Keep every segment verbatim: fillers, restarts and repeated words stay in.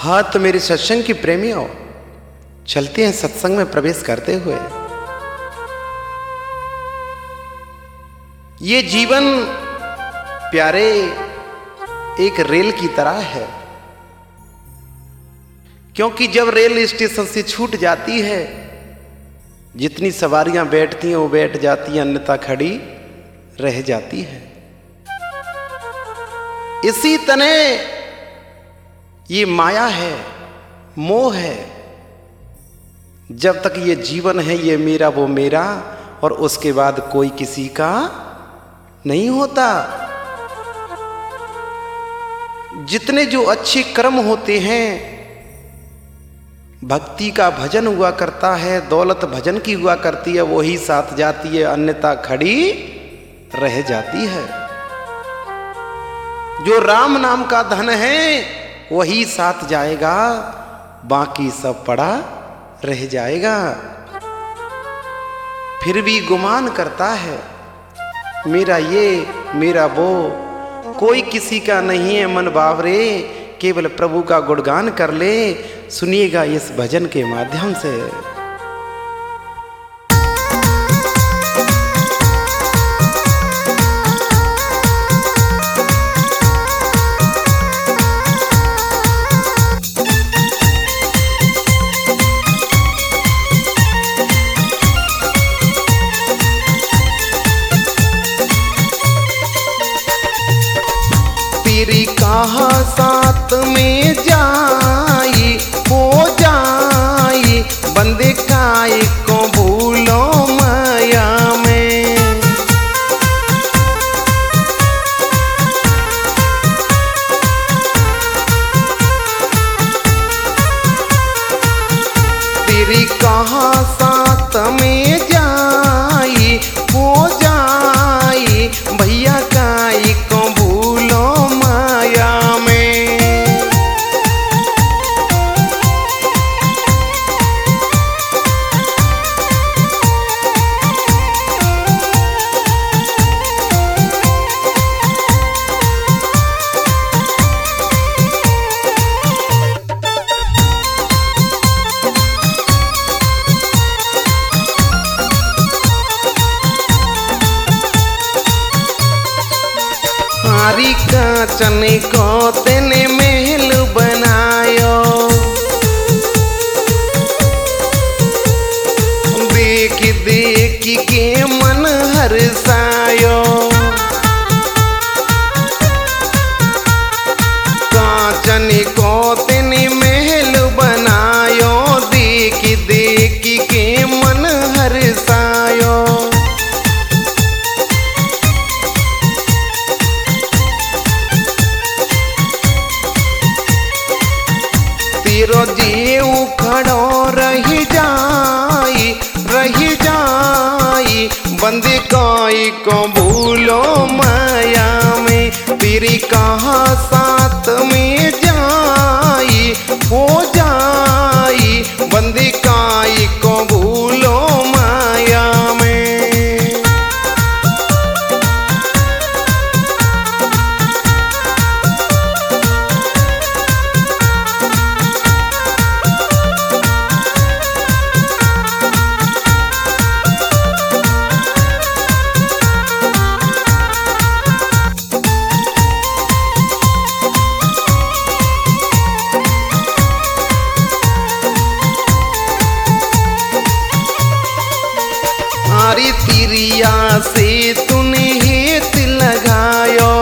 हाँ तो मेरे सत्संग की प्रेमियों, चलते हैं सत्संग में प्रवेश करते हुए। ये जीवन प्यारे एक रेल की तरह है, क्योंकि जब रेल स्टेशन से छूट जाती है, जितनी सवारियां बैठती हैं वो बैठ जाती हैं, अन्यथा खड़ी रह जाती है। इसी तरह ये माया है, मोह है। जब तक ये जीवन है, ये मेरा वो मेरा, और उसके बाद कोई किसी का नहीं होता। जितने जो अच्छे कर्म होते हैं, भक्ति का भजन हुआ करता है, दौलत भजन की हुआ करती है, वही साथ जाती है, अन्यथा खड़ी रह जाती है। जो राम नाम का धन है वही साथ जाएगा, बाकी सब पड़ा रह जाएगा। फिर भी गुमान करता है, मेरा ये मेरा वो, कोई किसी का नहीं है मन बावरे, केवल प्रभु का गुणगान कर ले, सुनिएगा इस भजन के माध्यम से। तेरी कहा साथ में जाई हो जाई, बंदे काई को भूलो माया में। तेरी कहा साथ में जाई हो जाई, भैया काई को हरी कांचन को तेने महल बनायो, देख देख के मन हर्षायो। कांचन को तेने महल बनायो, देख देख के मन हर्षायो। तेरो जीव खड़ो रही जाई रही जाई, बंदे काई को भूलो माया में। तेरी कहा साथ में जाई हो जाई, बंदे काई को भूलो माया में। हरी तिरिया से तूने हेत लगायो,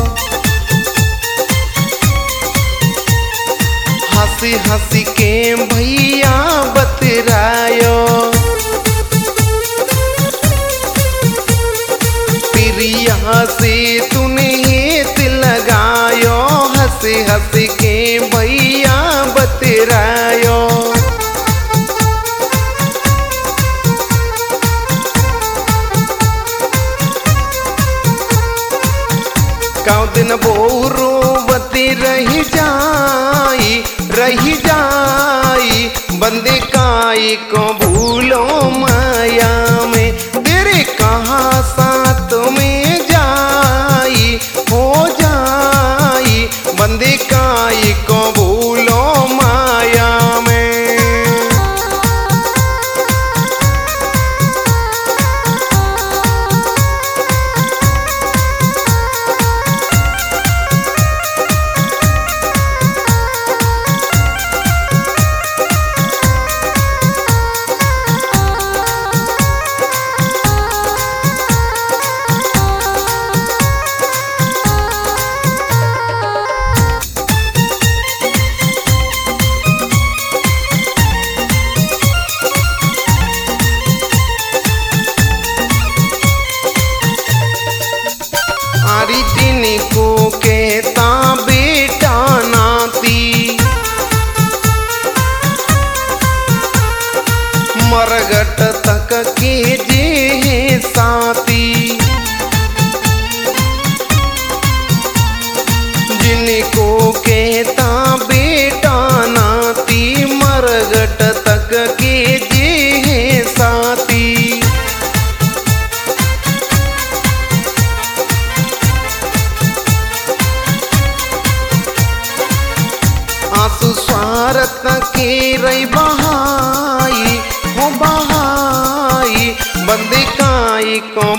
हंसी हंसी के भैया बतरायो। तिरिया से तूने हेत लगायो, हंसी हंसी के भैया बतरायो। कौ दिन बोरो बती रही जाई रही जाई, बंदे काई को भूलो माया में। तेरे कहा साथ में जाई हो जाई, बंदे काई को भूलो कहता बेटा नाती मरगट तक के जे है साथी। आंसू स्वार्थ के रही बहाई हो बहाई बंदे काई को